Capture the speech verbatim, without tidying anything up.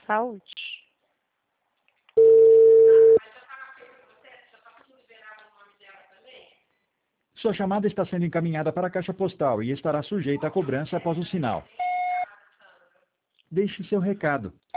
saúde. Sua chamada está sendo encaminhada para a caixa postal e estará sujeita a cobrança após o sinal. Deixe seu recado.